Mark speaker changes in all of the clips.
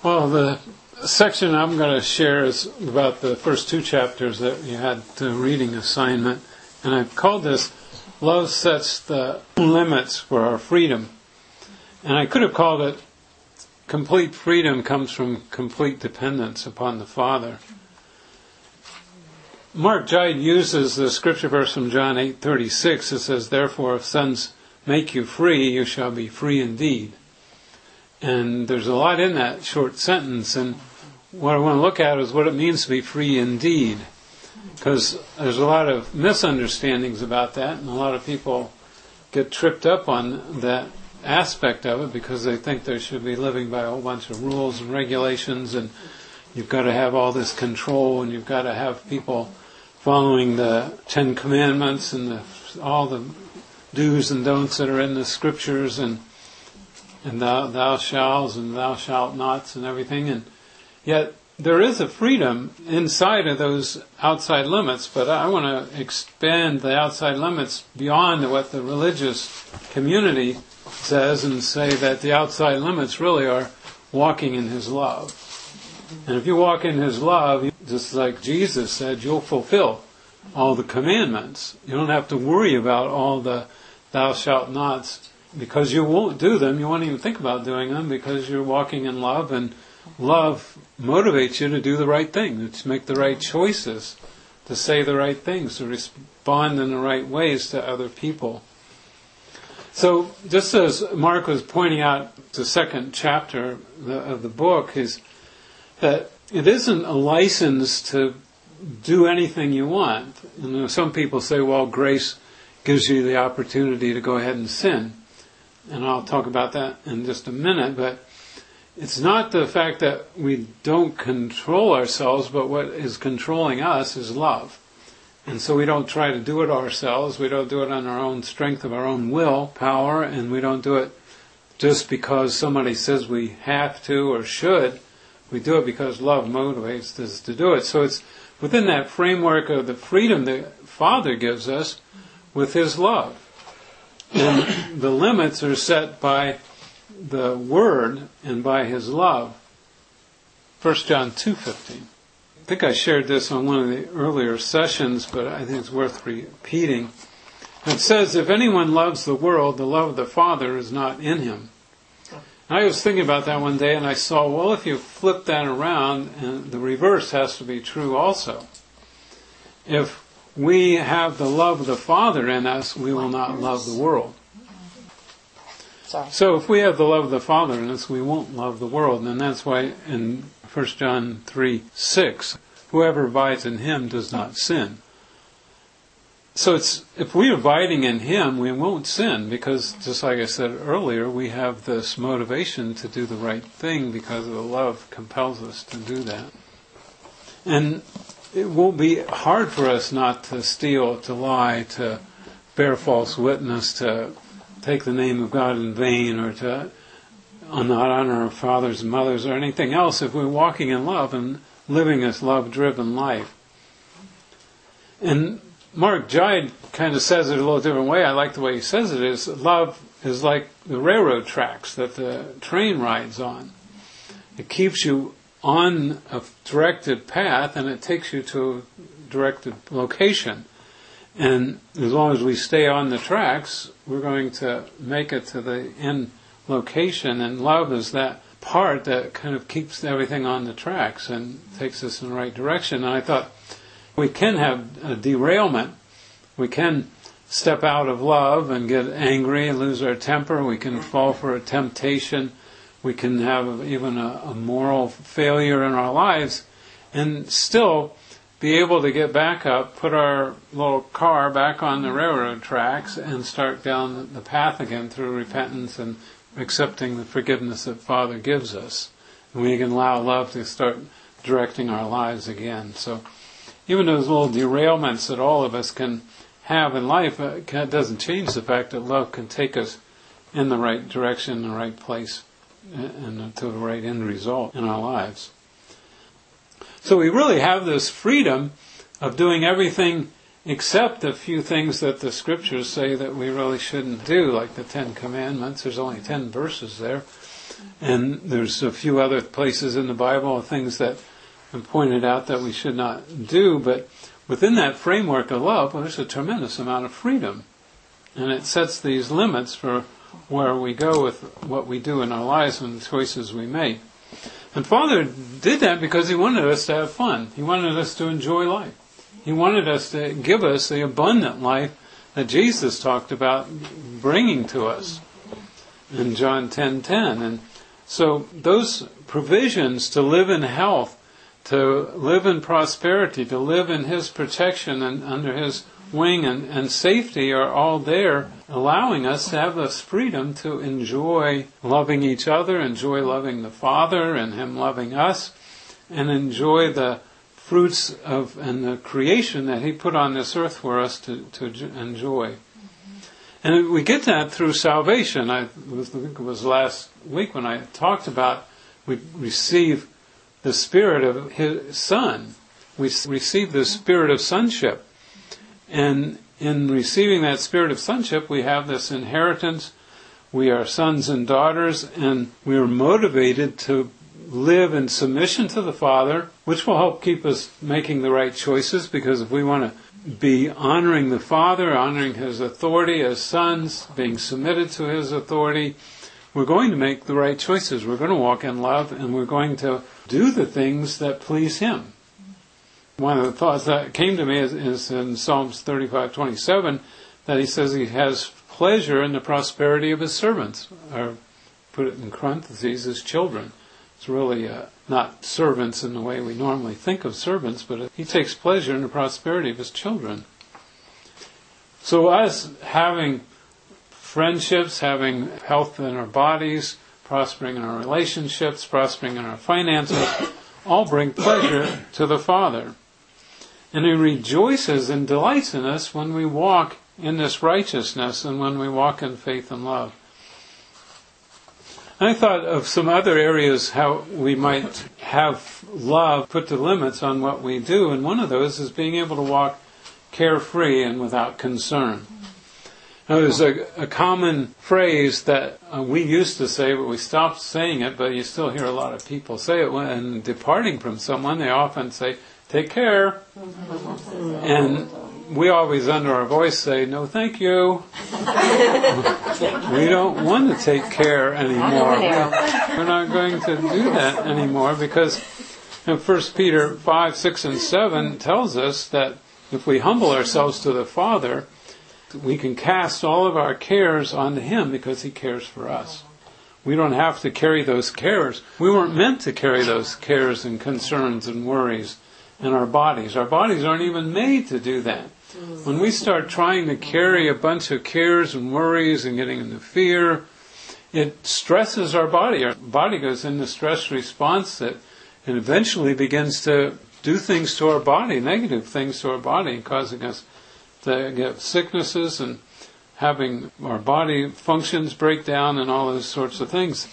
Speaker 1: Well, the section I'm going to share is about the first two chapters that you had the reading assignment. And I've called this, Love Sets the Limits for Our Freedom. And I could have called it, Complete Freedom Comes from Complete Dependence upon the Father. Mark Gide uses the scripture verse from John 8:36. It says, "Therefore, if sons make you free, you shall be free indeed." And there's a lot in that short sentence, and what I want to look at is what it means to be free indeed. Because there's a lot of misunderstandings about that, and a lot of people get tripped up on that aspect of it because they think they should be living by a whole bunch of rules and regulations, and you've got to have all this control, and you've got to have people following the 10 Commandments and all the do's and don'ts that are in the scriptures, and thou shalt and thou shalt nots and everything. And yet there is a freedom inside of those outside limits, but I want to expand the outside limits beyond what the religious community says and say that the outside limits really are walking in His love. And if you walk in His love, just like Jesus said, you'll fulfill all the commandments. You don't have to worry about all the thou shalt nots, because you won't do them. You won't even think about doing them because you're walking in love, and love motivates you to do the right thing, to make the right choices, to say the right things, to respond in the right ways to other people. So, just as Mark was pointing out, the second chapter of the book is that it isn't a license to do anything you want. You know, some people say, well, grace gives you the opportunity to go ahead and sin. And I'll talk about that in just a minute, but it's not the fact that we don't control ourselves, but what is controlling us is love. And so we don't try to do it ourselves, we don't do it on our own strength of our own will, power, and we don't do it just because somebody says we have to or should. We do it because love motivates us to do it. So it's within that framework of the freedom the Father gives us with His love. And the limits are set by the Word and by His love. 1 John 2:15. I think I shared this on one of the earlier sessions, but I think it's worth repeating. It says, if anyone loves the world, the love of the Father is not in him. I was thinking about that one day, and I saw, well, if you flip that around, and the reverse has to be true also. If we have the love of the Father in us, we will not love the world. So if we have the love of the Father in us, we won't love the world. And that's why in 1 John 3:6, whoever abides in Him does not sin. So it's, if we're abiding in Him, we won't sin, because just like I said earlier, we have this motivation to do the right thing because the love compels us to do that. And it will be hard for us not to steal, to lie, to bear false witness, to take the name of God in vain, or to not honor our fathers and mothers or anything else if we're walking in love and living this love-driven life. And Mark Gide kind of says it a little different way. I like the way he says it, is love is like the railroad tracks that the train rides on. It keeps you on a directed path, and it takes you to a directed location. And as long as we stay on the tracks, we're going to make it to the end location. And love is that part that kind of keeps everything on the tracks and takes us in the right direction. And I thought, we can have a derailment. We can step out of love and get angry and lose our temper. We can fall for a temptation. We can have even a moral failure in our lives and still be able to get back up, put our little car back on the railroad tracks and start down the path again through repentance and accepting the forgiveness that Father gives us. And we can allow love to start directing our lives again. So even those little derailments that all of us can have in life, it doesn't change the fact that love can take us in the right direction, in the right place, and to the right end result in our lives. So we really have this freedom of doing everything except a few things that the scriptures say that we really shouldn't do, like the 10 Commandments. There's only 10 verses there. And there's a few other places in the Bible, things that have pointed out that we should not do, but within that framework of love, well, there's a tremendous amount of freedom. And it sets these limits for where we go with what we do in our lives and the choices we make. And Father did that because He wanted us to have fun. He wanted us to enjoy life. He wanted us to give us the abundant life that Jesus talked about bringing to us in John 10:10. And so those provisions to live in health, to live in prosperity, to live in His protection and under His wing and safety are all there, allowing us to have this freedom to enjoy loving each other, enjoy loving the Father and Him loving us, and enjoy the fruits of and the creation that He put on this earth for us to enjoy. And we get that through salvation. I think it was last week when I talked about we receive the Spirit of His Son. We receive the Spirit of sonship. And in receiving that Spirit of sonship, we have this inheritance. We are sons and daughters, and we are motivated to live in submission to the Father, which will help keep us making the right choices, because if we want to be honoring the Father, honoring His authority as sons, being submitted to His authority, we're going to make the right choices. We're going to walk in love, and we're going to do the things that please Him. One of the thoughts that came to me is in Psalms 35:27, that He says He has pleasure in the prosperity of His servants, or put it in parentheses, His children. It's really not servants in the way we normally think of servants, but He takes pleasure in the prosperity of His children. So us having friendships, having health in our bodies, prospering in our relationships, prospering in our finances, all bring pleasure to the Father. And He rejoices and delights in us when we walk in this righteousness and when we walk in faith and love. I thought of some other areas how we might have love put the limits on what we do, and one of those is being able to walk carefree and without concern. Now, there's a common phrase that we used to say, but we stopped saying it, but you still hear a lot of people say it when departing from someone. They often say, "Take care." And we always under our voice say, "No, thank you." We don't want to take care anymore. We're not going to do that anymore, because 1 Peter 5, 6, and 7 tells us that if we humble ourselves to the Father, we can cast all of our cares onto Him because He cares for us. We don't have to carry those cares. We weren't meant to carry those cares and concerns and worries in our bodies. Our bodies aren't even made to do that. When we start trying to carry a bunch of cares and worries and getting into fear, it stresses our body. Our body goes into stress response that it eventually begins to do things to our body, negative things to our body, causing us to get sicknesses and having our body functions break down and all those sorts of things.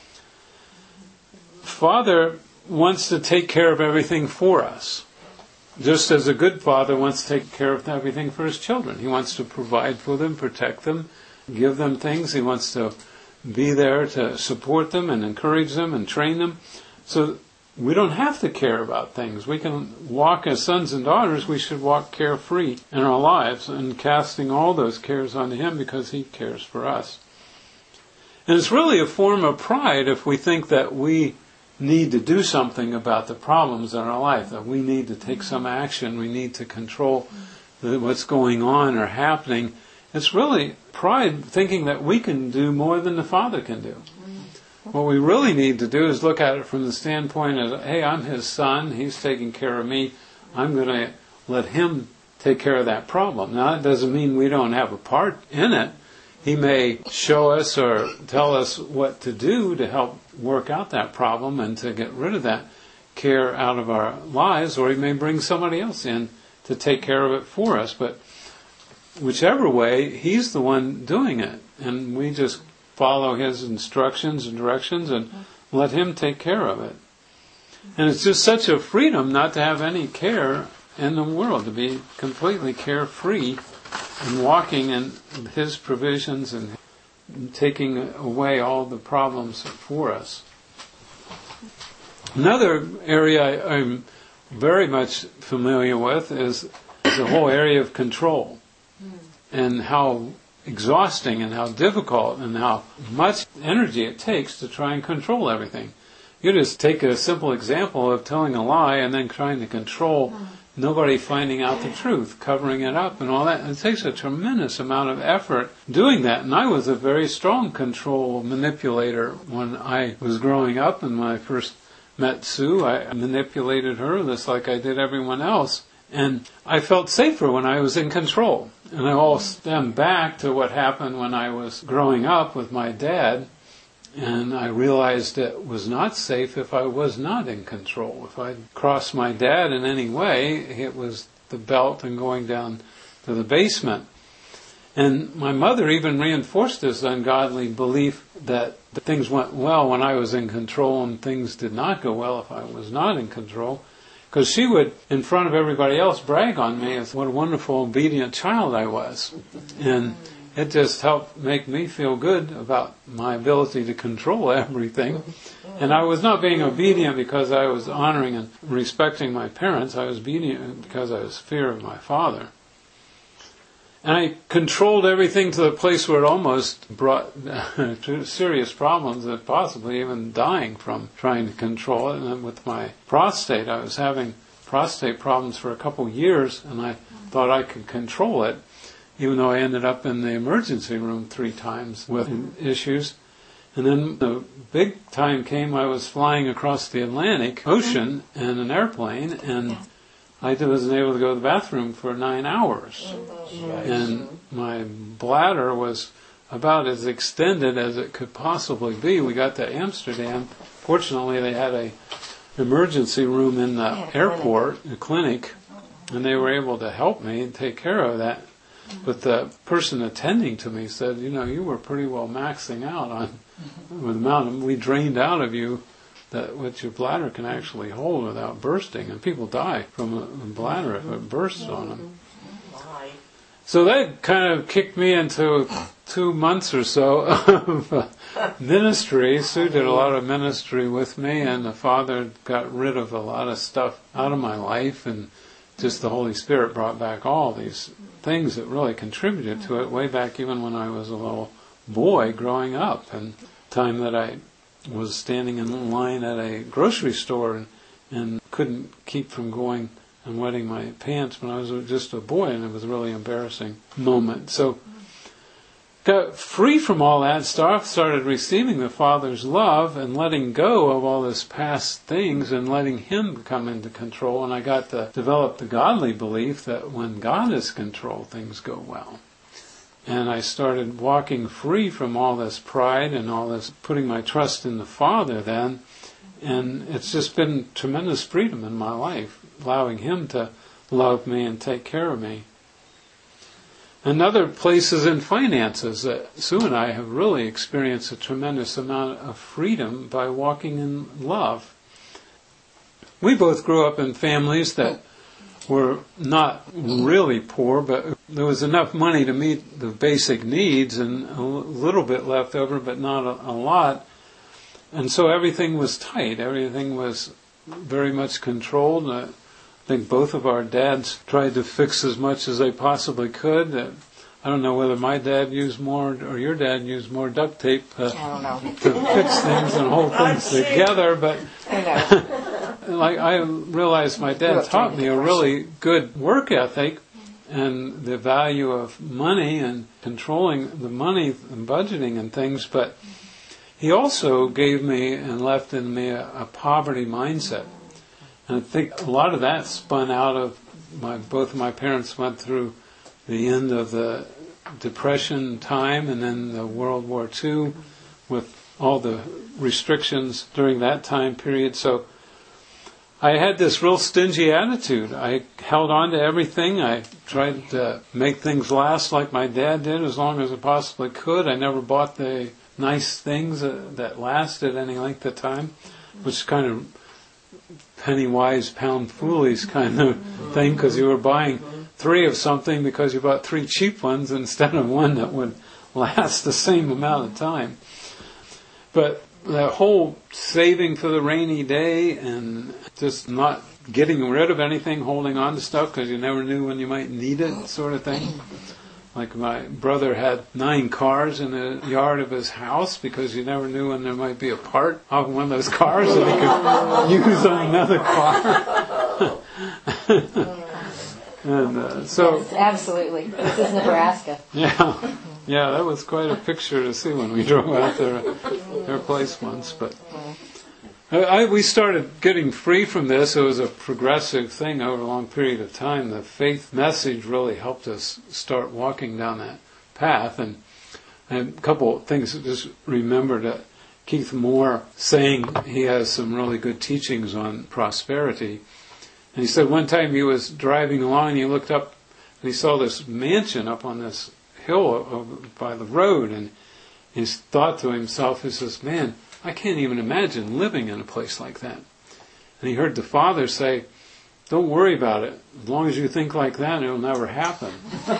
Speaker 1: Father wants to take care of everything for us. Just as a good father wants to take care of everything for his children. He wants to provide for them, protect them, give them things. He wants to be there to support them and encourage them and train them. So we don't have to care about things. We can walk as sons and daughters. We should walk carefree in our lives and casting all those cares onto Him because He cares for us. And it's really a form of pride if we think that we need to do something about the problems in our life, that we need to take some action, we need to control what's going on or happening. It's really pride thinking that we can do more than the Father can do. What we really need to do is look at it from the standpoint of, hey, I'm His son, He's taking care of me, I'm going to let Him take care of that problem. Now, that doesn't mean we don't have a part in it. He may show us or tell us what to do to help work out that problem and to get rid of that care out of our lives, or He may bring somebody else in to take care of it for us. But whichever way, He's the one doing it, and we just follow His instructions and directions and let Him take care of it. And it's just such a freedom not to have any care in the world, to be completely carefree and walking in His provisions and taking away all the problems for us. Another area I'm very much familiar with is the whole area of control, and how exhausting and how difficult and how much energy it takes to try and control everything. You just take a simple example of telling a lie and then trying to control nobody finding out the truth, covering it up and all that. It takes a tremendous amount of effort doing that. And I was a very strong control manipulator when I was growing up, and when I first met Sue, I manipulated her just like I did everyone else. And I felt safer when I was in control. And I all stem back to what happened when I was growing up with my dad. And I realized it was not safe if I was not in control. If I crossed my dad in any way, it was the belt and going down to the basement. And my mother even reinforced this ungodly belief that things went well when I was in control and things did not go well if I was not in control. Because she would, in front of everybody else, brag on me as what a wonderful, obedient child I was. And it just helped make me feel good about my ability to control everything. And I was not being obedient because I was honoring and respecting my parents. I was obedient because I was fear of my father. And I controlled everything to the place where it almost brought serious problems, and possibly even dying from trying to control it. And then with my prostate, I was having prostate problems for a couple years, and I thought I could control it, even though I ended up in the emergency room 3 times with issues. And then the big time came, I was flying across the Atlantic Ocean in an airplane, and I wasn't able to go to the bathroom for 9 hours. And my bladder was about as extended as it could possibly be. We got to Amsterdam. Fortunately, they had an emergency room in the airport, a clinic, and they were able to help me and take care of that. But the person attending to me said, you were pretty well maxing out on the amount we drained out of you, that what your bladder can actually hold without bursting. And people die from a bladder if it bursts on them. So that kind of kicked me into 2 months or so of ministry. Sue did a lot of ministry with me, and the Father got rid of a lot of stuff out of my life, and just the Holy Spirit brought back all these things that really contributed to it way back even when I was a little boy growing up, and time that I was standing in line at a grocery store and couldn't keep from going and wetting my pants when I was just a boy, and it was a really embarrassing moment. So got free from all that stuff, started receiving the Father's love and letting go of all this past things and letting Him come into control, and I got to develop the godly belief that when God is in control, things go well. And I started walking free from all this pride and all this putting my trust in the Father then. And it's just been tremendous freedom in my life, allowing Him to love me and take care of me. Another place is in finances. Sue and I have really experienced a tremendous amount of freedom by walking in love. We both grew up in families that were not really poor, but there was enough money to meet the basic needs and a little bit left over, but not a lot. And so everything was tight. Everything was very much controlled. I think both of our dads tried to fix as much as they possibly could. I don't know whether my dad used more or your dad used more duct tape to fix things and hold things together, but like I realized my dad taught me a really good work ethic and the value of money and controlling the money and budgeting and things, but he also gave me and left in me a poverty mindset. And I think a lot of that spun out of both of my parents went through the end of the Depression time and then the World War II with all the restrictions during that time period. So I had this real stingy attitude. I held on to everything. I tried to make things last like my dad did as long as I possibly could. I never bought the nice things that lasted any length of time, which is kind of penny wise, pound foolish kind of thing, because you were buying 3 of something because you bought 3 cheap ones instead of one that would last the same amount of time. But that whole saving for the rainy day and just not getting rid of anything, holding on to stuff because you never knew when you might need it, sort of thing. Like my brother had 9 cars in the yard of his house because you never knew when there might be a part of one of those cars that he could use on another car. And so...
Speaker 2: Yes, absolutely. This is Nebraska.
Speaker 1: Yeah, that was quite a picture to see when we drove out their place once. But we started getting free from this. It was a progressive thing over a long period of time. The faith message really helped us start walking down that path. And a couple of things, just remembered Keith Moore saying he has some really good teachings on prosperity. And he said one time he was driving along and he looked up and he saw this mansion up on this hill by the road, and he thought to himself, he says, man, I can't even imagine living in a place like that. And he heard the Father say, don't worry about it. As long as you think like that, it'll never happen.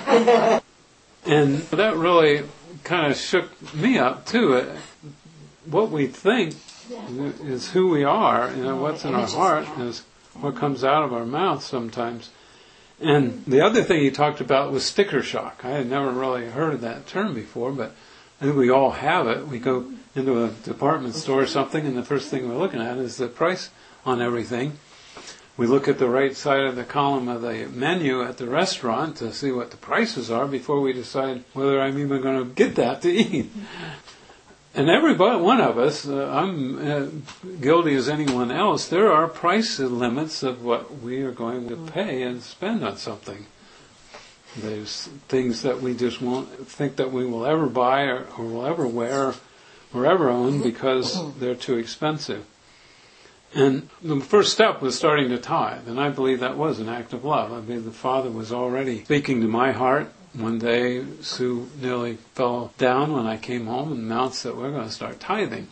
Speaker 1: And that really kind of shook me up too. What we think is who we are. What's in our heart is what comes out of our mouth sometimes. And the other thing he talked about was sticker shock. I had never really heard of that term before, but I think we all have it. We go into a department store or something, and the first thing we're looking at is the price on everything. We look at the right side of the column of the menu at the restaurant to see what the prices are before we decide whether I'm even going to get that to eat. And everybody, one of us, I'm guilty as anyone else, there are price limits of what we are going to pay and spend on something. There's things that we just won't think that we will ever buy or will ever wear or ever own because they're too expensive. And the first step was starting to tithe, and I believe that was an act of love. I believe the Father was already speaking to my heart. One day, Sue nearly fell down when I came home and announced that we're going to start tithing.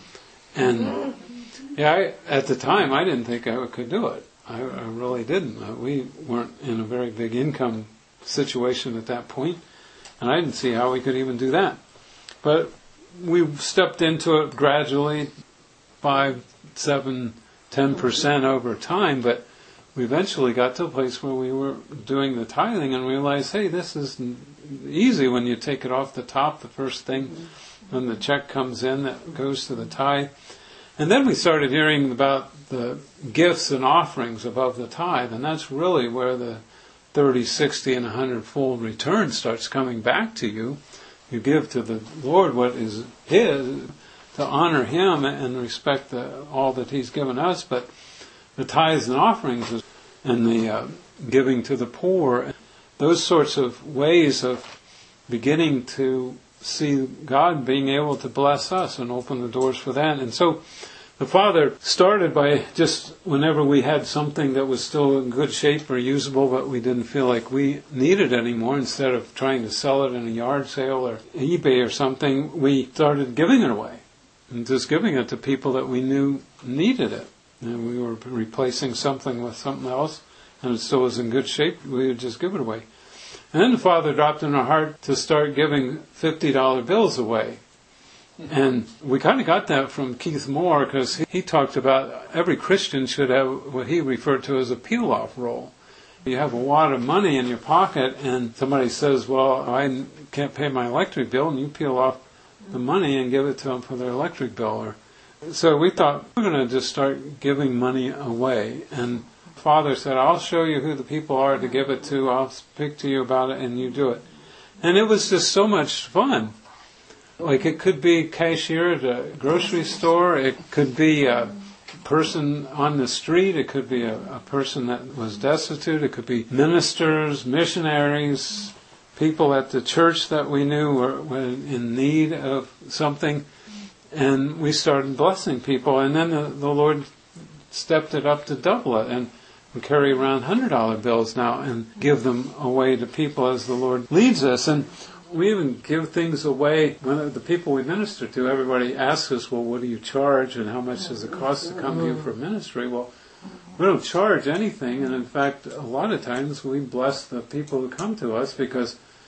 Speaker 1: And at the time, I didn't think I could do it. I really didn't. We weren't in a very big income situation at that point, and I didn't see how we could even do that. But we stepped into it gradually, 5, 7, 10% over time, but we eventually got to a place where we were doing the tithing and realized, hey, this is easy when you take it off the top, the first thing, when the check comes in that goes to the tithe. And then we started hearing about the gifts and offerings above the tithe, and that's really where the 30, 60, and 100-fold return starts coming back to you. You give to the Lord what is His, to honor Him and respect all that He's given us, but the tithes and offerings and the giving to the poor, those sorts of ways of beginning to see God being able to bless us and open the doors for that. And so the Father started by just whenever we had something that was still in good shape or usable, but we didn't feel like we needed anymore, instead of trying to sell it in a yard sale or eBay or something, we started giving it away and just giving it to people that we knew needed it. And we were replacing something with something else, and it still was in good shape, we would just give it away. And then the Father dropped in our heart to start giving $50 bills away. And we kind of got that from Keith Moore, because he talked about every Christian should have what he referred to as a peel-off roll. You have a wad of money in your pocket, and somebody says, well, I can't pay my electric bill, and you peel off the money and give it to them for their electric bill. So we thought, we're going to just start giving money away. And Father said, I'll show you who the people are to give it to. I'll speak to you about it, and you do it. And it was just so much fun. Like, it could be a cashier at a grocery store. It could be a person on the street. It could be a person that was destitute. It could be ministers, missionaries, people at the church that we knew were in need of something. And we started blessing people, and then the Lord stepped it up to double it, and we carry around $100 bills now and give them away to people as the Lord leads us. And we even give things away when the people we minister to. Everybody asks us, well, what do you charge, and how much does it cost to come to you for ministry? Well, we don't charge anything, and in fact, a lot of times we bless the people who come to us because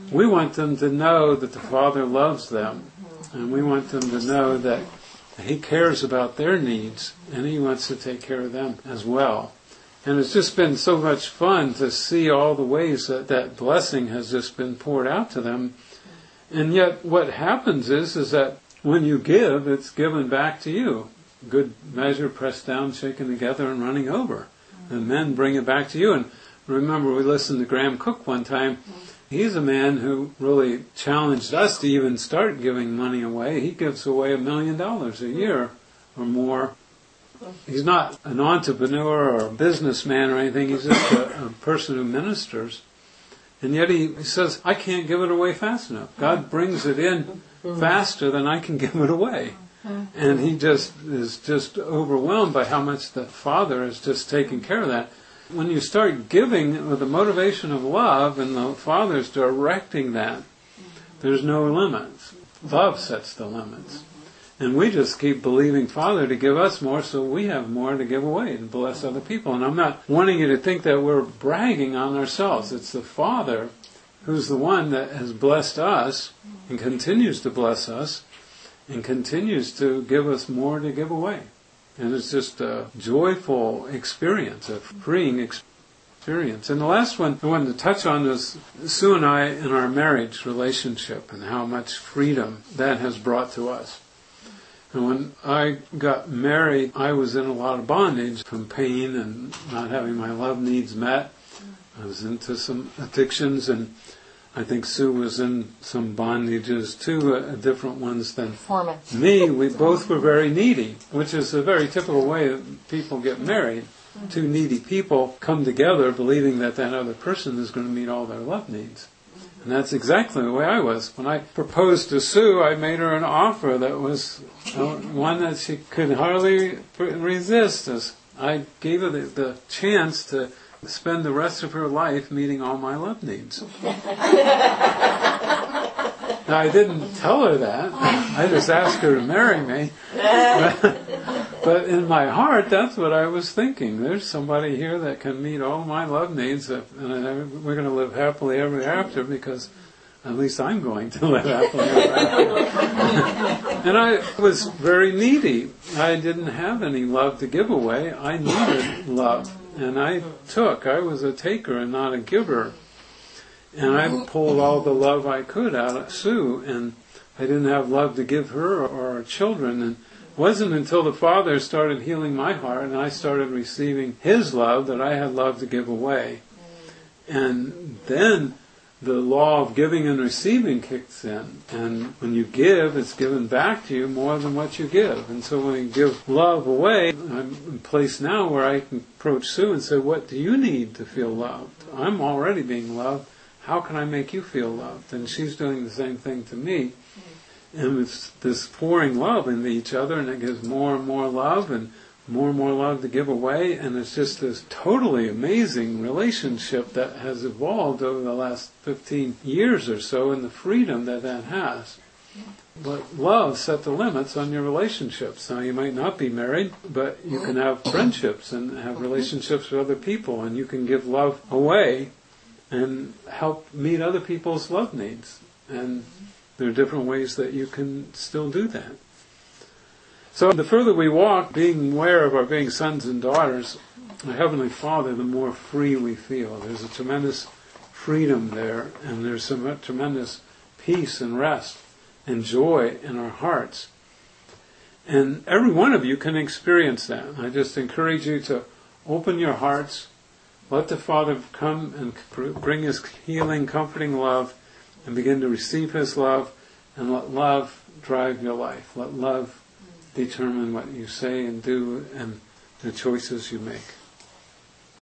Speaker 1: We want them to know that the Father loves them, and we want them to know that He cares about their needs, and He wants to take care of them as well. And it's just been so much fun to see all the ways that that blessing has just been poured out to them. And yet what happens is that when you give, it's given back to you. Good measure, pressed down, shaken together, and running over. And men bring it back to you. And remember, we listened to Graham Cook one time. He's a man who really challenged us to even start giving money away. He gives away $1 million a year or more. He's not an entrepreneur or a businessman or anything. He's just a person who ministers. And yet he says, I can't give it away fast enough. God brings it in faster than I can give it away. And he just is just overwhelmed by how much the Father is just taking care of that. When you start giving with the motivation of love and the Father's directing that, there's no limits. Love sets the limits. And we just keep believing Father to give us more so we have more to give away and bless other people. And I'm not wanting you to think that we're bragging on ourselves. It's the Father who's the one that has blessed us and continues to bless us and continues to give us more to give away. And it's just a joyful experience, a freeing experience. And the last one I wanted to touch on is Sue and I in our marriage relationship and how much freedom that has brought to us. And when I got married, I was in a lot of bondage from pain and not having my love needs met. I was into some addictions, and I think Sue was in some bondages too, different ones than me. We both were very needy, which is a very typical way that people get married. Two needy people come together believing that that other person is going to meet all their love needs. And that's exactly the way I was. When I proposed to Sue, I made her an offer that was one that she could hardly resist. As I gave her the chance to spend the rest of her life meeting all my love needs. Now, I didn't tell her that. I just asked her to marry me. But in my heart, that's what I was thinking. There's somebody here that can meet all my love needs, and we're going to live happily ever after, because at least I'm going to live happily ever after. And I was very needy. I didn't have any love to give away. I needed love. And I was a taker and not a giver. And I pulled all the love I could out of Sue, and I didn't have love to give her or our children. And it wasn't until the Father started healing my heart and I started receiving His love that I had love to give away. And then the law of giving and receiving kicks in. And when you give, it's given back to you more than what you give. And so when you give love away, I'm in a place now where I can approach Sue and say, what do you need to feel loved? I'm already being loved. How can I make you feel loved? And she's doing the same thing to me. And it's this pouring love into each other, and it gives more and more love and more love to give away. And it's just this totally amazing relationship that has evolved over the last 15 years or so, and the freedom that has. But love set the limits on your relationships. Now, you might not be married, but you can have friendships and have relationships with other people, and you can give love away and help meet other people's love needs. And there are different ways that you can still do that. So the further we walk, being aware of our being sons and daughters, our Heavenly Father, the more free we feel. There's a tremendous freedom there, and there's some tremendous peace and rest and joy in our hearts. And every one of you can experience that. I just encourage you to open your hearts. Let the Father come and bring His healing, comforting love, and begin to receive His love, and let love drive your life. Let love determine what you say and do and the choices you make.